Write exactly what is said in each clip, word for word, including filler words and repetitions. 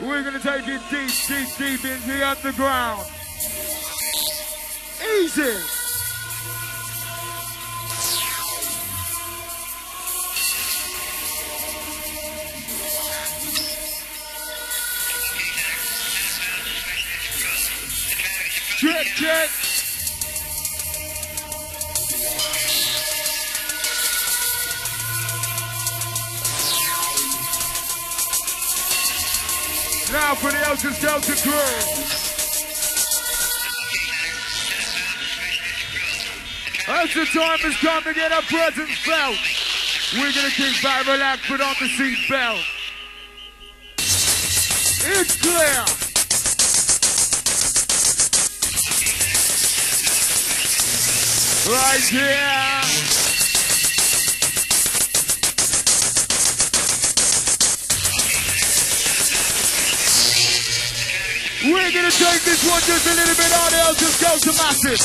We're gonna take it deep, deep, deep into the underground. Easy. Check, check. Now for the Elton Delta crew. As the time has come to get our presence felt, we're gonna kick back, relax, put on the seat belt. It's clear. Right here. We're gonna take this one just a little bit on, it'll just go to massive.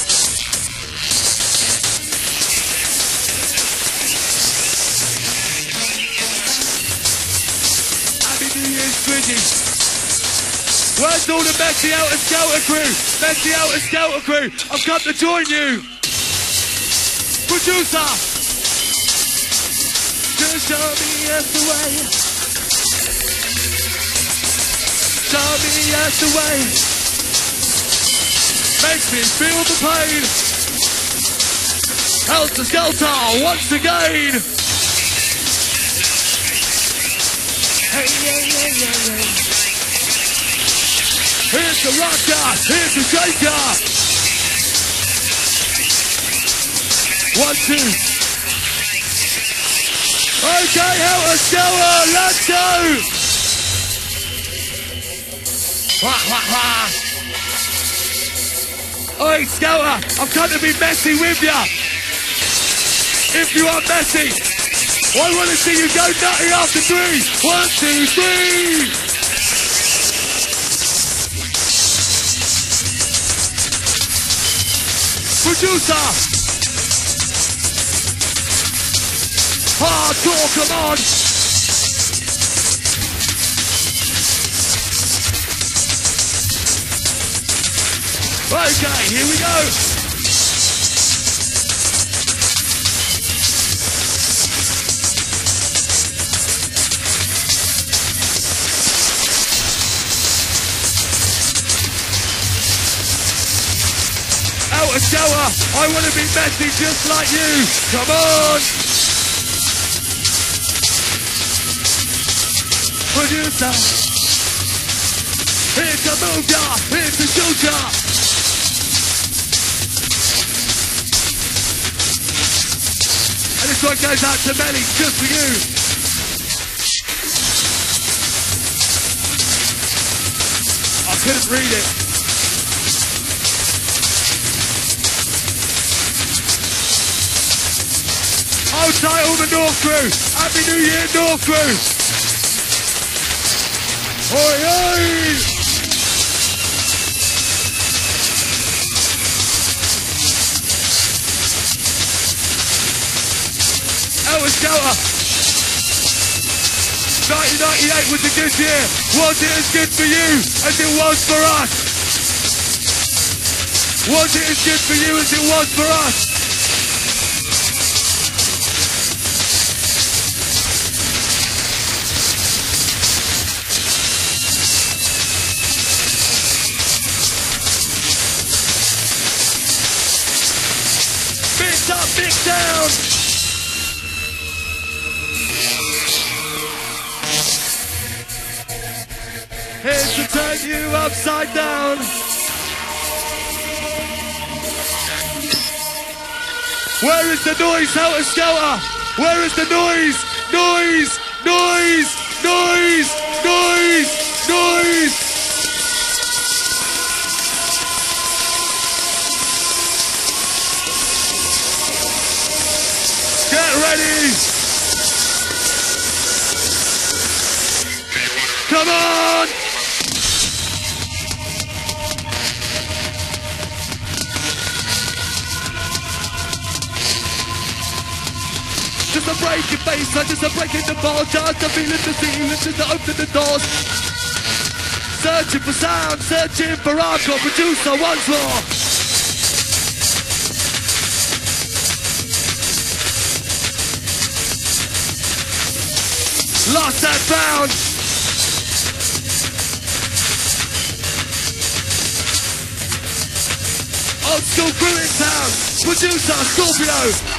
Happy New Year's, Twiggy. Where's all the Messy Outer Scouter crew? Messy Outer Scouter crew, I've come to join you. Producer, just show me yes the way. Show me yes the way. Makes me feel the pain. Helter Skelter once again. Hey, yeah, yeah, yeah, yeah. Here's the rocker, here's the shaker. One, two. Okay, Helter Skelter, let's go! Wah, wah, wah. Oi, Skelter, I've come to be messy with ya. If you are messy, I want to see you go nutty after three. One, two, three. Producer. Hardcore, come on! Okay, here we go! Outer Skelter, I want to be messy just like you! Come on! Producer, here's the move ya, here's the shoot ya. And this one goes out to Melly, just for you. I couldn't read it. Hold tight all the North crew. Happy New Year, North crew. Oi, oi! Outer Skelter! nineteen ninety-eight was a good year. Was it as good for you as it was for us? Was it as good for you as it was for us? Up, big down. Here's to turn you upside down. Where is the noise, Helter Skelter? Where is the noise? Noise, noise, noise, noise, noise. Ready? Come on! Just a break your face, just a break in the ball, just a feeling the ceiling, just to open the doors. Searching for sound, searching for hardcore producer once more. Lost and found. Old school crew in town. Producer Scorpio.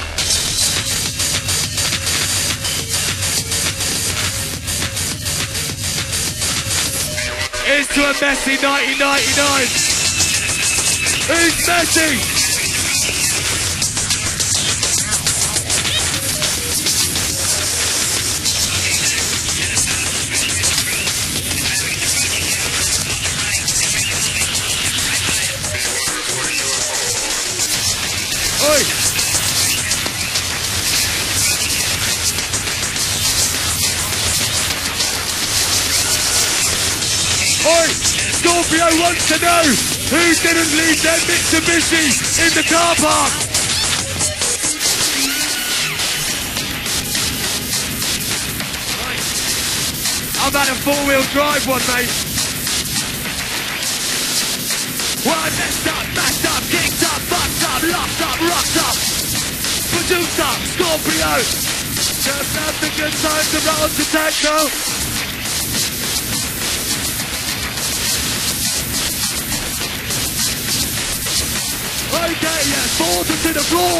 Here's to a messy nineteen ninety-nine. Who's messy? Oi! Oi! Scorpio wants to know who didn't leave their Mitsubishi in the car park. I've had a four-wheel drive one, mate. One messed up, mashed up, kicked up, fucked up, locked up, rocked up. Producer, Scorpio. Just have the good times to roll to techno. Okay, yeah, balls to the floor.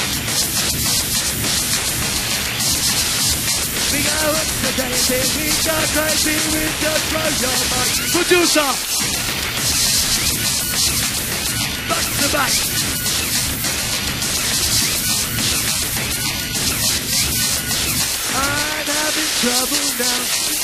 We go up to daisy, we go crazy, we just blow your mind. Producer. Back to back. I'm having trouble now.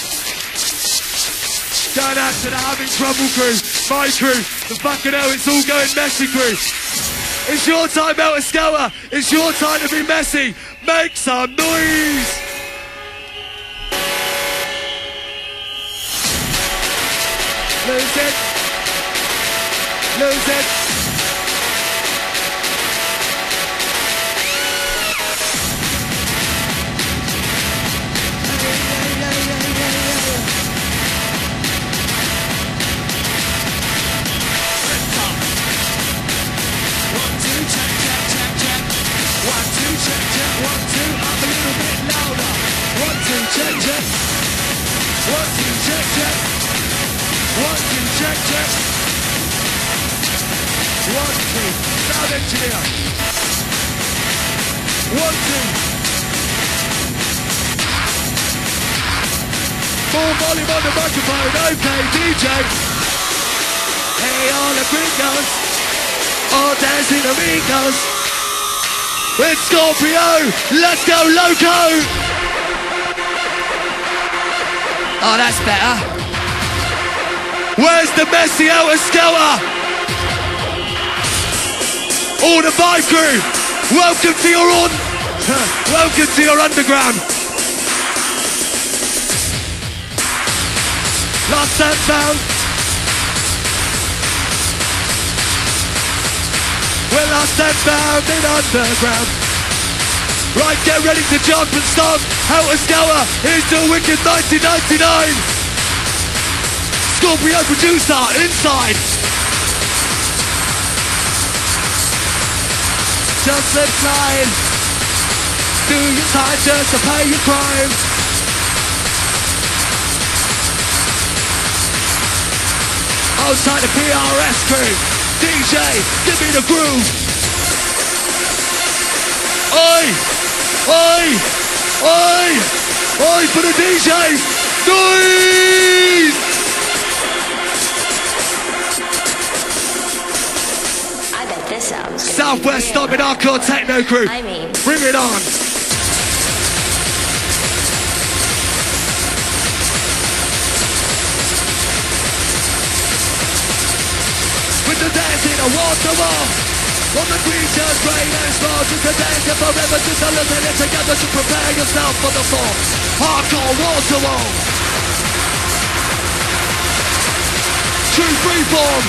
Shout out to the Having Trouble crew, my crew, the fucking hell, it's all going messy crew. It's your time, Elton Scour. It's your time to be messy. Make some noise. Lose it. Lose it. Check, check. One, two, check, check. One, two, check, check. One, two. Sound engineer. One, two. More volume on the microphone. Okay, D J. Hey, all the gringos. All dancing amigos. It's Scorpio. Let's go, loco. Oh, that's better. Where's the messy Elton Scour? All the vibe crew, welcome to your on, welcome to your underground. Lost and found. We're lost and found in underground. Right, get ready to jump and stomp. Elton Scour, here's to wicked nineteen ninety-nine. Scorpio producer, inside. Just slip slide. Do your time just to pay your crime. Outside the P R S crew. D J, give me the groove. Oi! Oi! Oi! Oi for the D J! Noise! I bet this album's Southwest Stomping Hardcore Techno crew. I mean, bring it on. With the dancing, a wall to wall. On the creature's brain and sparks, just a dance and forever, just a listen it together to prepare yourself for the fall. Hardcore wall to wall. True freeform.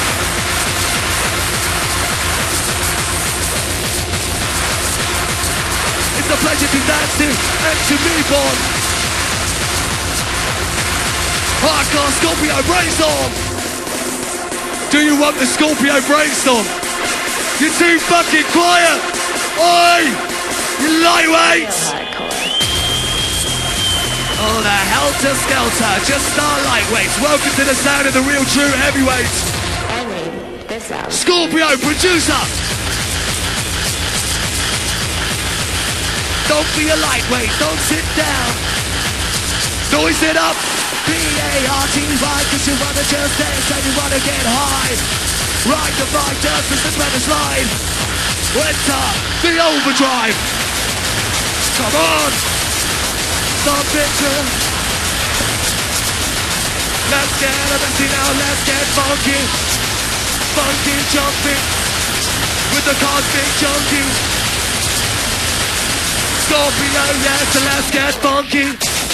It's a pleasure to dance to and to move on. Hardcore Scorpio brainstorm. Do you want the Scorpio brainstorm? You're too fucking quiet. Oi! You lightweights. Oh, the helter-skelter, just our lightweights. Welcome to the sound of the real true heavyweights. I mean, this out. Scorpio producer. Don't be a lightweight, don't sit down. Noise it up. B A R T Y, cause you wanna just dance and you wanna get high. Ride the bike, dance with the better slide. Enter the overdrive. Come on. Stop bitching. Let's get a messy now, let's get funky. Funky jumping with the cosmic junkie. Scorpio, yes, so let's get funky.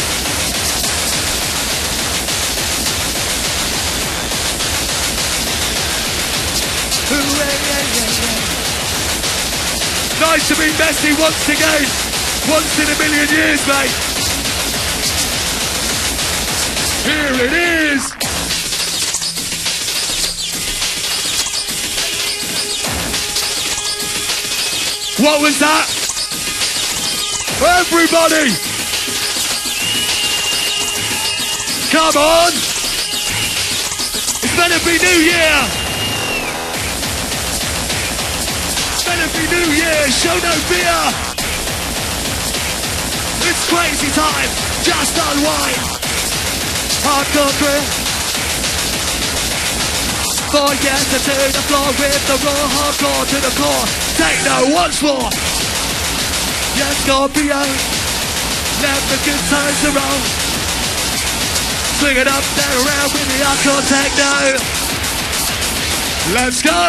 Ooh, yeah, yeah, yeah, yeah. Nice to meet Messi once again. Once in a million years, mate. Here it is. What was that? Everybody! Come on! It's gonna be New Year! It's gonna be New Year! Show no fear! It's crazy time! Just unwind! Hardcore grip! Forget to do the floor with the raw hardcore to the core! Techno once more! Yes, Scorpio, let the good times around. Swing it up and around with the hardcore techno. Let's go!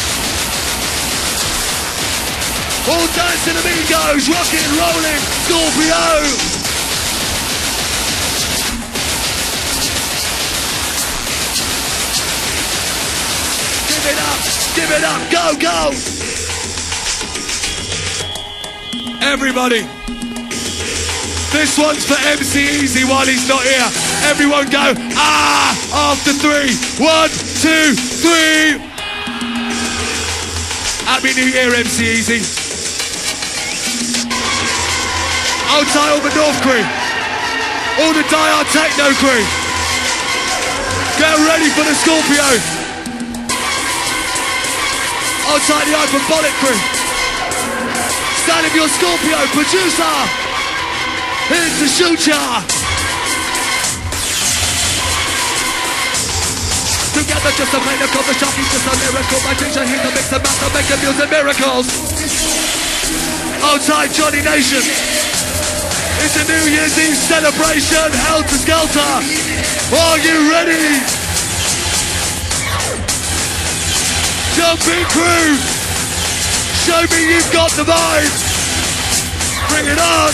All dancing amigos, rocking, rolling, Scorpio. Give it up, give it up, go, go! Everybody, this one's for M C Easy while he's not here. Everyone go, ah, after three. One, two, three. Happy New Year, M C Easy. Hold tight, all the North crew. All the die-hard techno crew. Get ready for the Scorpio. Hold tight, the hyperbolic crew. Stand up your Scorpio producer. Here's the shooter. Together just to play the cover shop. He's just a miracle. My teacher, he's a mix and match to make the music miracles. Hold tight, Johnny Nation. It's a New Year's Eve celebration. Helter Skelter. Are you ready? Jumping crew. Show me you've got the vibe. Bring it on.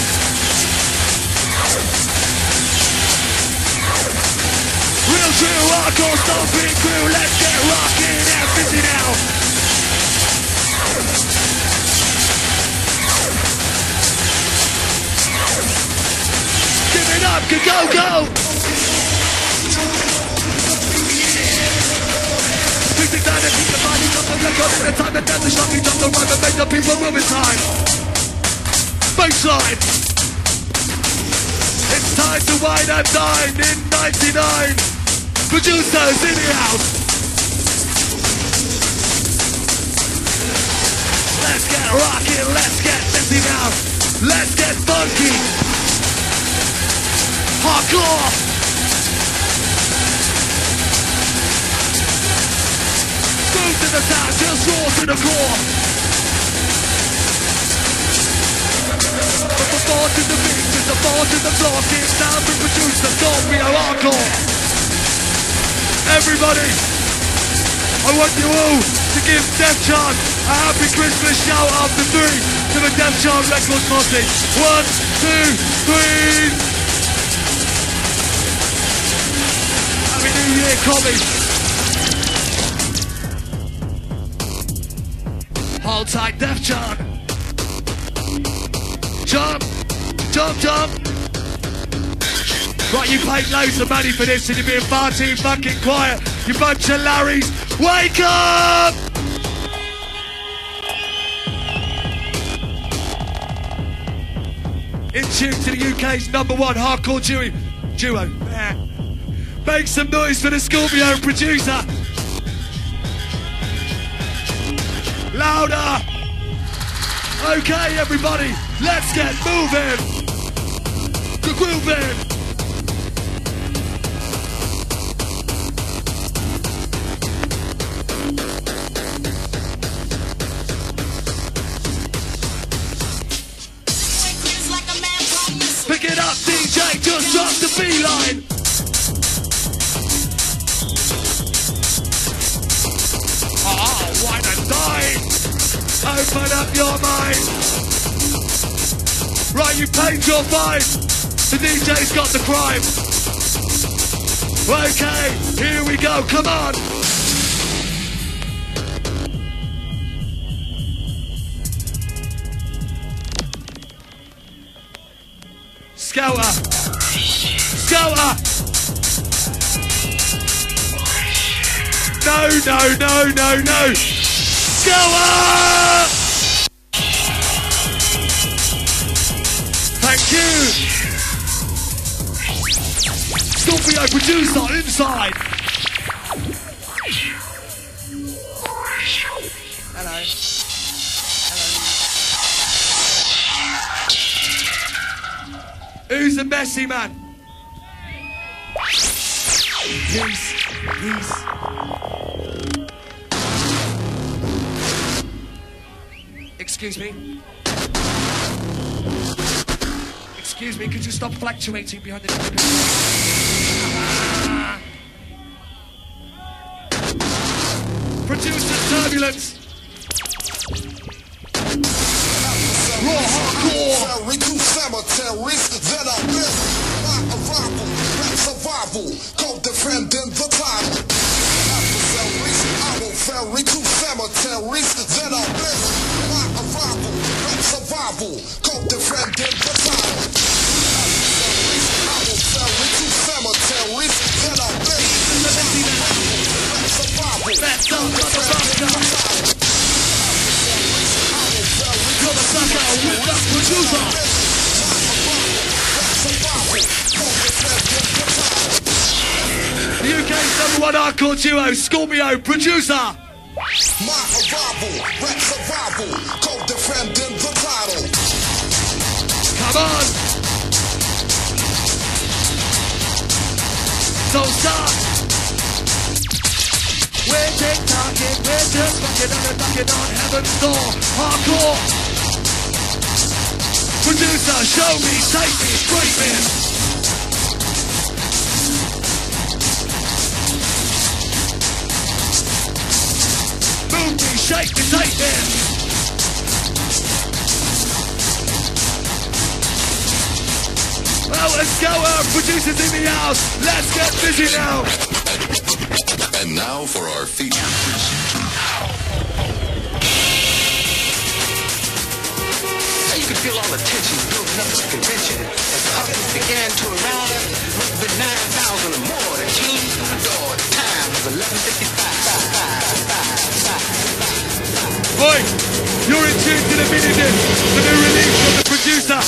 Real true hardcore stomping crew. Let's get rocking and busy now. Give it up, go, go. Pick it down and keep the body up on the gun. At a time that down the shot, we jump the rhyme and make the people move in time. Baseline. It's time to wine and dine in ninety-nine. Producers in the house. Let's get rockin', let's get busy now. Let's get funky. Hardcore. Move to the sound, just roar to the core. From the bar to the beat, to the bar to the floor, get down to produce the Scorpio hardcore. Everybody, I want you all to give Def Jam a happy Christmas shout after three to the Def Jam Records posse. One, two, three. Happy New Year, Colby. Hold tight, Def Jam. Jump, jump, jump. Right, you paid loads of money for this and you're being far too fucking quiet. You bunch of Larrys. Wake up! In tune to the U K's number one hardcore duo. Duo. Make some noise for the Scorpio producer. Louder. Okay, everybody, let's get moving. Grooving. Pick it up, D J, just drop the B-line. Oh, wine and dine. Open up your mind. Right, you paid your fine. The D J's got the crime. Okay, here we go, come on. Scouter. Scouter. No, no, no, no, no. Scouter! Thank you. Scorpio producer inside. Hello. Who's the messy man? Peace, peace. Excuse me. Excuse me, could you stop fluctuating behind the... Ah. Producer turbulence. Raw hardcore. Reduce cemeteries that are built by arrival. Rap survival. Co-defending the title. Adversaries, I will ferry to cemeteries that are built by arrival. Rap survival. Co-defending the title. Adversaries, I will ferry to cemeteries that are built by arrival. Rap survival. Let's go, motherfucker. You're the sucker with the producer. The U K's number one hardcore duo, Scorpio producer. My arrival, rap survival, co-defending the title. Come on. So stop. We're tick-tocking, we're just fucking on and knocking on heaven's door. Hardcore. Producer, show me, take me, break me. Move me, shake me, take me. Well, let's go, our producers in the house. Let's get busy now. And now for our features. You could feel all the tension building up at the convention as the others began to arrive. With nine thousand or more that came through the door. The time was eleven fifty-five. Boy, you're in tune to the mini disc, the new release from the producer.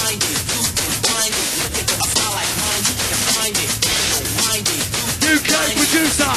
U K producer.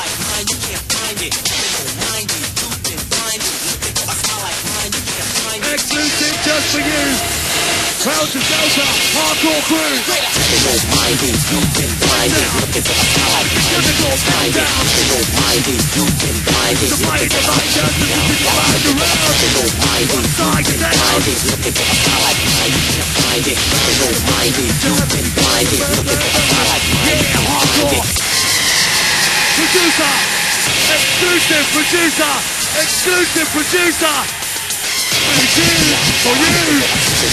Exclusive just for you. Proud to Delta, hardcore crew. Don't mind it, you've been blinded. Looking for the sky. Don't mind it, don't mind it, you've been blinded. Looking for the sky. Don't mind it, you've been blinded. Looking for the sky. Can't find it. Don't mind it, you've been blinded. Looking for the sky. Yeah, hardcore. Producer. Exclusive producer. Exclusive producer. For you, for you.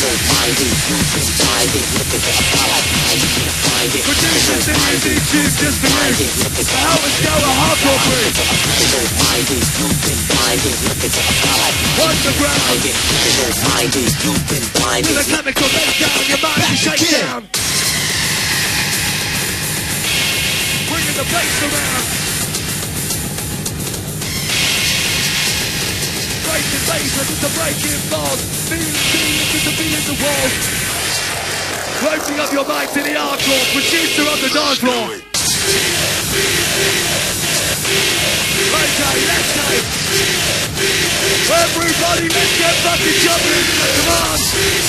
Producers in the D Js just for you. How is go a hardcore crew? Watch the ground. To the chemical bass down, your mind is shake down. the bass around. Breaking bass and it's a breaking bars. Feeling, feeling, it's a feeling the walls. Opening up your mind to the hardcore. Producer on the dance floor. Okay, let's go. Everybody, let's get fucking jumping. Come on.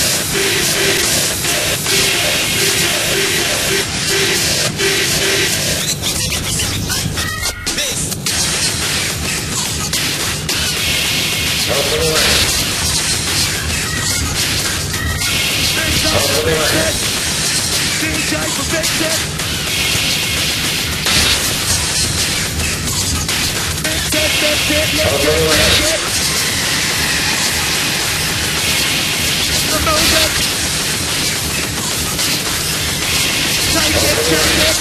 D J for Vincent. Vincent, Vincent, let's get it. The moment. Take it, take it.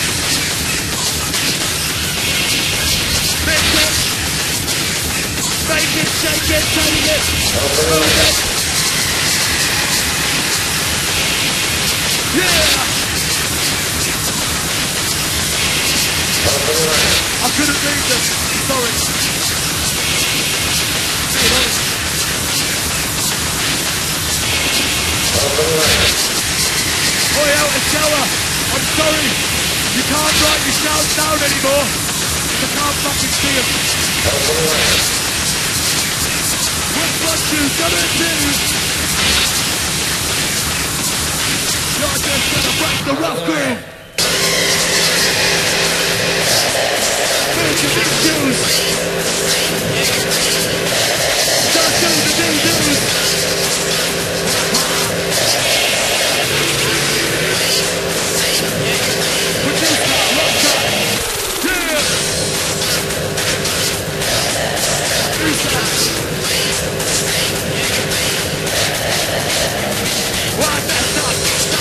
Vincent. Make it, shake it, take it. Move it. Yeah! I couldn't read them. Sorry. Boy, out the shower. I'm sorry. You can't write your shouts down anymore. I can't fucking see them. What's what you gonna do? You're just gonna break the rough groove. Here's your big shoes. Just do the doo-doos. Producer, rocker. Yeah. Producer. What the fuck?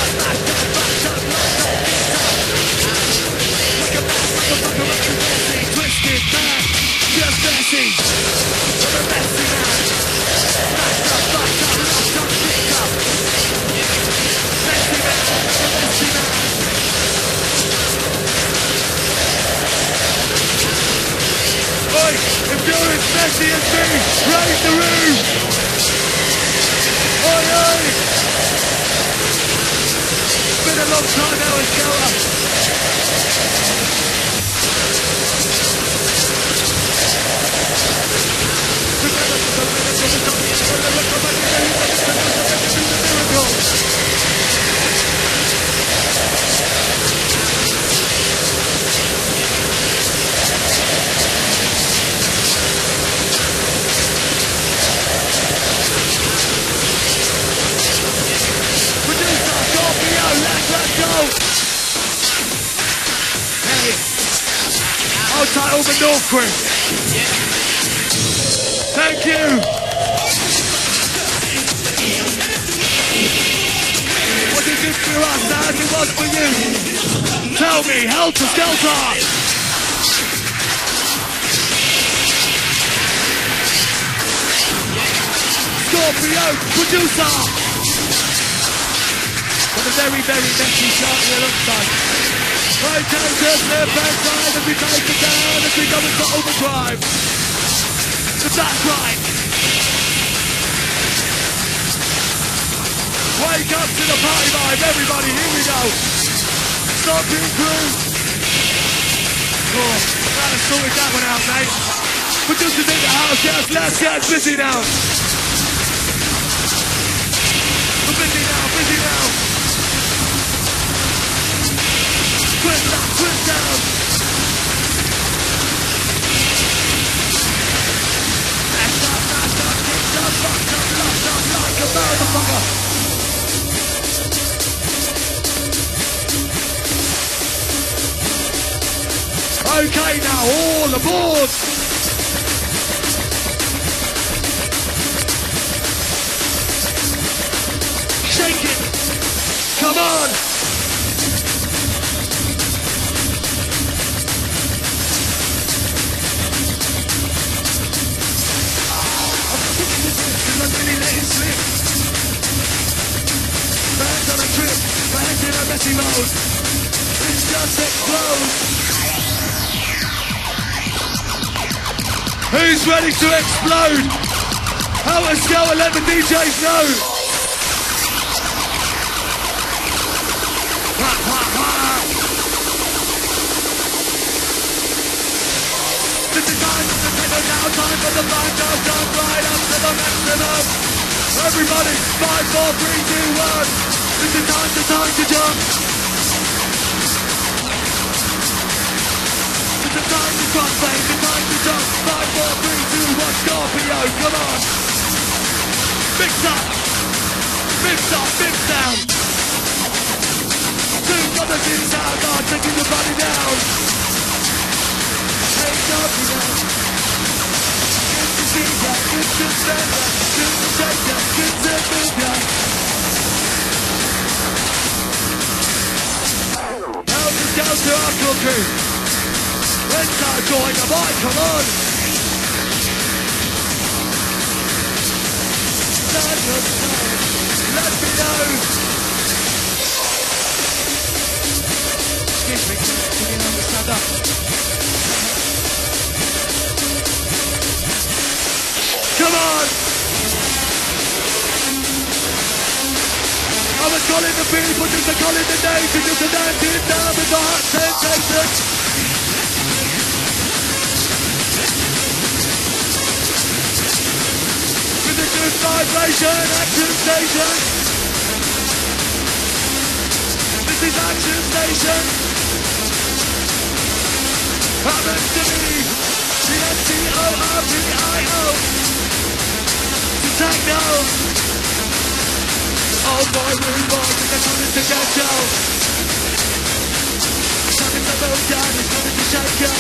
Twisted man, just messy, I'm a messy man. Smashed up, fucked up, locked up, picked up. Messy man, I'm a messy man. Oi, if you're as messy as me, raise the roof. Oi, oi. It's been a long time now, it's Goa. Hold tight, all the North crew. Thank you. Was it good for us as it was for you? Tell me, Helter Skelter. Scorpio, producer. For the very, very messy shot here alongside. Right down to left hand side as we take it down as we go into overdrive. So that's right. Wake up to the party vibe, everybody, here we go. Stomping crew. Oh, gotta sort that one out, mate. Producers in the house, yes, let's get busy now. We're busy now, busy now. Twist up, twist down. Messed up, messed up, kicked up, fucked up, locked up like a motherfucker. Okay now, all aboard. Shake it. Come on. Bands on a trip, bands in a messy mode. It's just explode. Who's ready to explode? How a scale and let the D Js know. Ha, ha, ha. This is time for the techno now, time for the vibe now, jump right up to the maximum. Everybody, five, four, three, two, one. This is time to time to jump. This is time to cross fade, the time to jump. Five, four, three, two, one, Scorpio, come on. Mix up, mix up, mix down. Two brothers in sound are taking your body down. Hey Scorpio, good to see ya, good to stand ya, good to shake ya, good to move ya. How this goes to our cookie. Let's start join the mic, come on. Let me know. Excuse me, can you understand that? Come on! I'm a call in the people, just a call in the nation, just a dancing down the dark sensation. Vibration, action station. This is action station. Happens to me. The S T O R P I O. To techno. Oh boy, we want to get on to get you. Coming to move down, it's coming to shake you.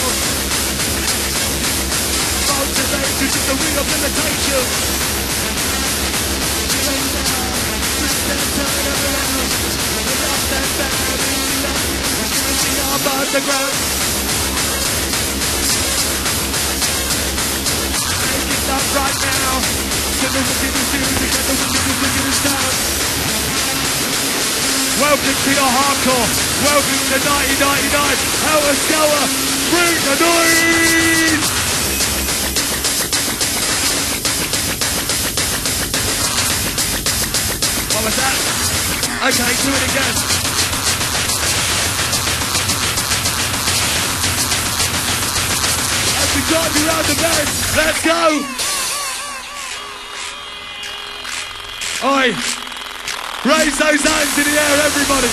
Motivate you to the rehabilitation. Above the ground. Make it up right now. To the wickedest tune, to get the wickedest, wickedest sound. Welcome to your hardcore. Welcome to nineteen ninety-nine. How a scour. Bring the noise. What was that? Okay, do it again. As we drive you around the bend, let's go! Oi! Raise those hands in the air, everybody!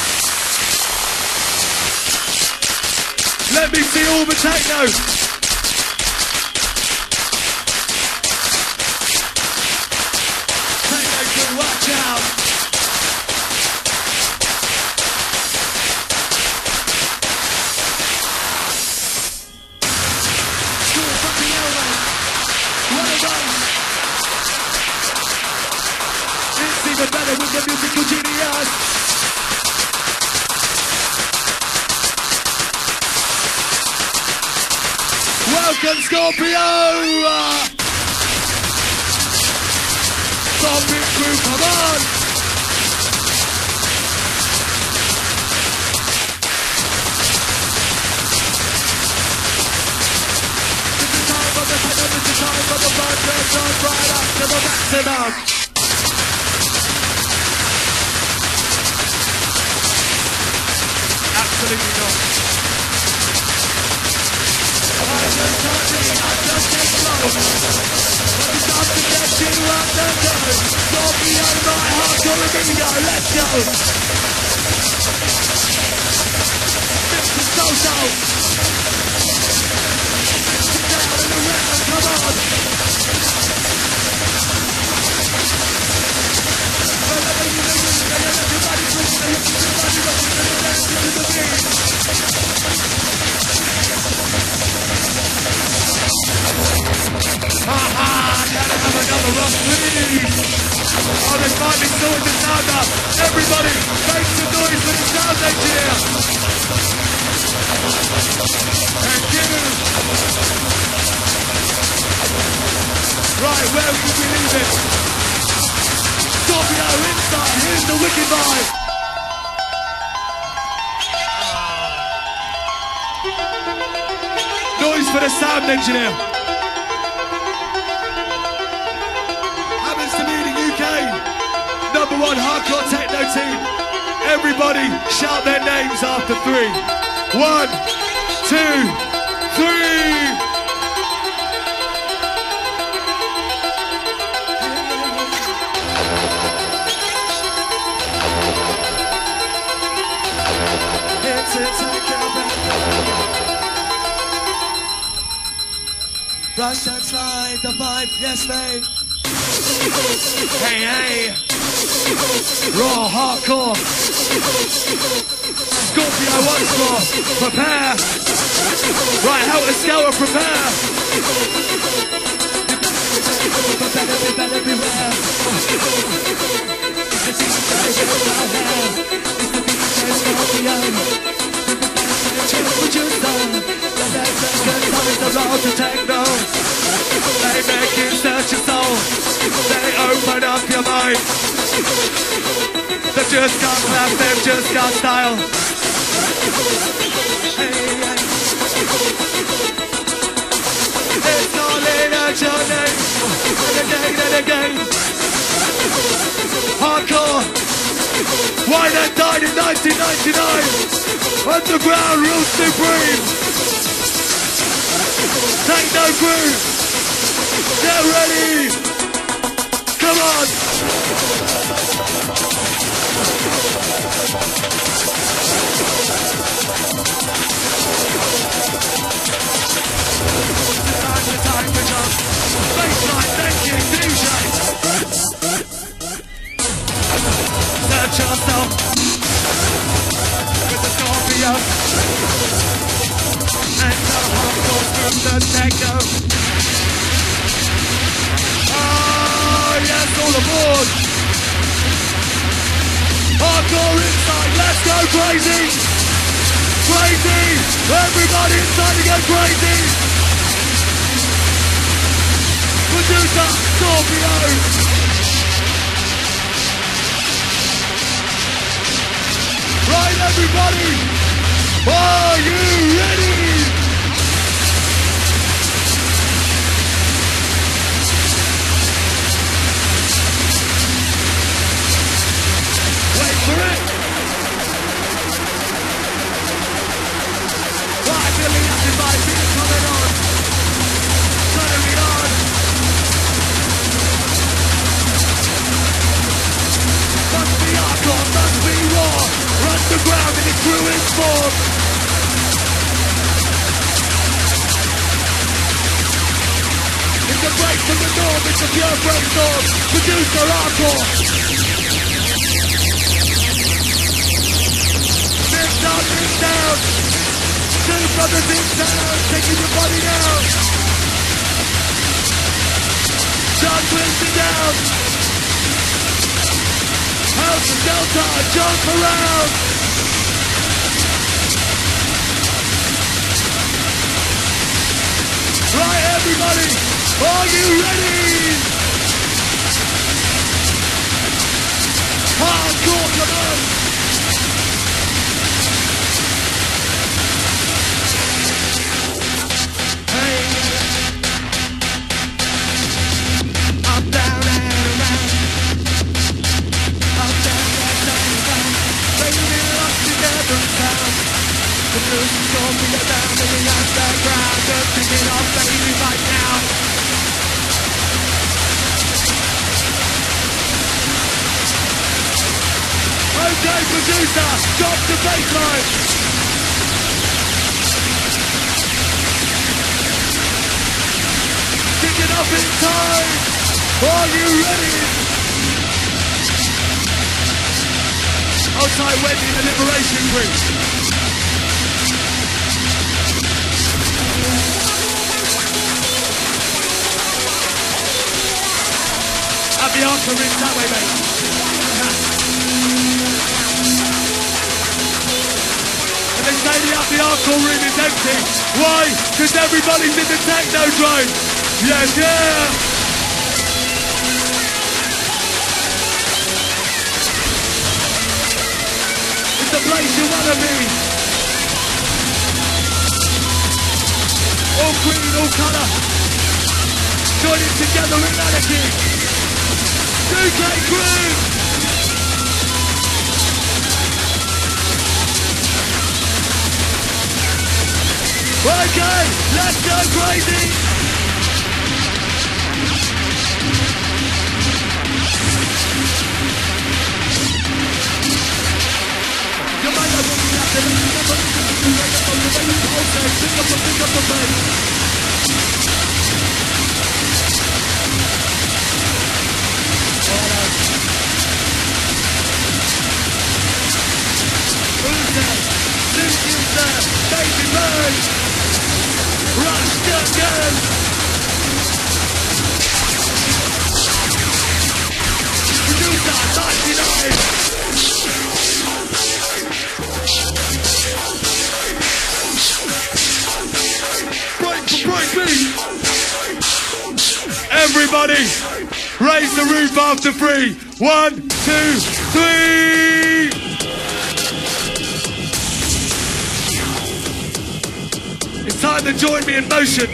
Let me see all the techno! Watch out! Cool, fucking hell, man. Well done. It's even better with the musical genius. Welcome, Scorpio! Zombie crew, come on! This is time for the time, this is time for the blood, red zone, right up to the maximum! Absolutely not. I just can't be, I just can't flow. It's time to get you under go. Scorpio, my hardcore amigo, let's go. Mister So-So. Down and around, come on. Everybody pushing, everybody rocking, everybody to the beat. Ha ha! Gotta have another rock, please! Oh, there's finally sorted the sound up! Everybody, make some noise for the sound engineer! Thank you! Right, where would we leave it? Scorpio inside, here's the wicked vibe! Noise for the sound engineer! one hardcore techno team. Everybody shout their names after three. One, two, three. Rush and slide, the vibe, yes mate. Hey, hey. Raw, hardcore. Scorpio once more. Prepare. Right, Helter Skelter, prepare. You better be, better beware. It's the road to techno. They make you search your soul. They open up your mind. They've just got class, they've just got style. Hey, hey. It's calling out your name. And again and again. Hardcore. Why that died in nineteen ninety-nine. Underground rules supreme. Techno crew, get ready! Come on! Time to time to jump. Baseline, thank you, D J. Search yourself with the Scorpio. And the hardcore from the techno. Oh yes, all aboard. Hardcore inside, let's go crazy. Crazy, everybody inside to go crazy. Producer, Scorpio. Right everybody, are you ready? Wait for it! Well, I feel the active vibe beat coming on. Turning me on. Must be hardcore, must be raw. Run the ground in its ruined form. It's a break from the norm, it's a pure brainstorm. Producer hardcore. Down, down. Two brothers in town, taking your body down. John Winston down. House of Delta, jump around. Right, everybody, are you ready? Hardcore, come on. Scorpio down in the underground, just kicking off baby right now. Okay, producer, drop the bassline. Kicking off in time. Are you ready? Outside Wendy, the Liberation Group. The answer is that way, mate. And they say the up the hardcore room is empty. Why? Because everybody's in the technodrome. Yes, yeah. It's the place you wanna be. All green, all colour. Joining together in anarchy. D J Crew! Okay, let's go crazy. You might not want to have to leave, but you can do it on the way you okay, pick up the pick up the pace. Who's that? Lucy's there, baby bird. Rush the gun. Producer ninety-nine. Everybody, raise the roof after three. One, two, three. It's time to join me in motion.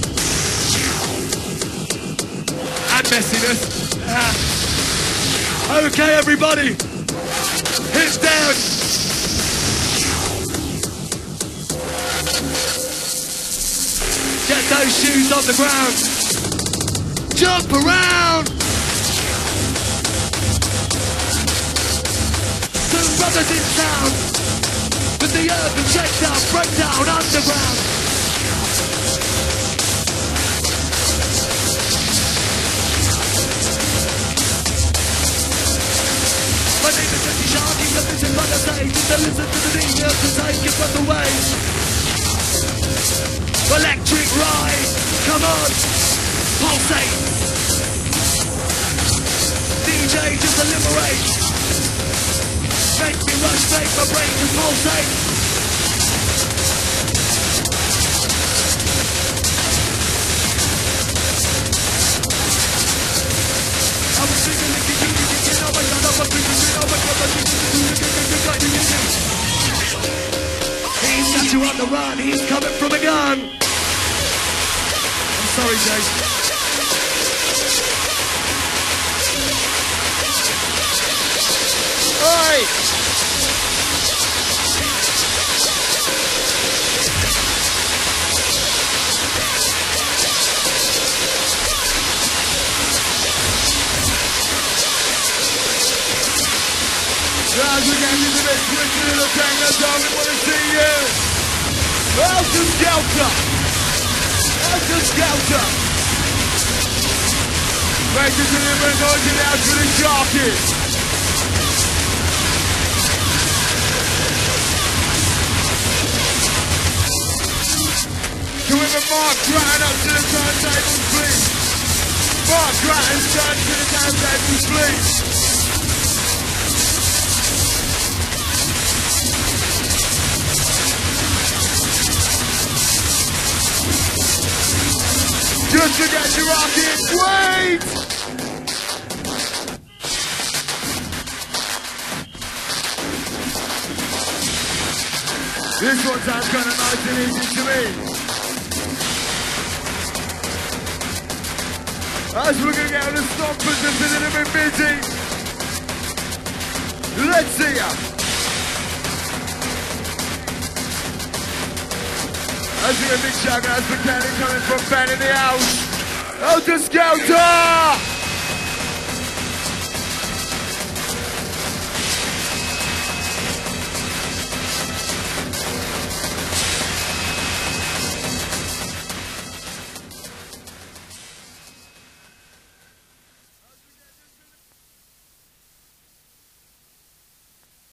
And messiness. Ah. Okay, everybody. Hips down. Get those shoes on the ground. Jump around. Two brothers in sound. With the urban shakedown, breakdown underground. My name is Jesse Sharkey, the vision by the stage. To listen to the need to take your breath away. Electric ride, come on, pulsate. D J just eliminate. Make me rush, make my brain to pulsate. I was thinking that you can get oh my god, I was thinking oh my god, he's got you on the run, he's coming from a gun. Sorry, Jay. Oi! Guys, we're getting into this quickly little thing. That's all we want to see you. Welcome, Skelter. Helter Skelter! Make it to the noise out for the Sharkies! Can we have Mark Grattan up to the turntables, please? Mark Grattan, turn to the turntables, please! Just to get you rocking, wait! This one sounds kind of nice and easy to me. As we're going to get on the stompers, it's a little bit busy. Let's see ya. As we get a big shout out for Kenny coming from Ben in the house. Helter Skelter!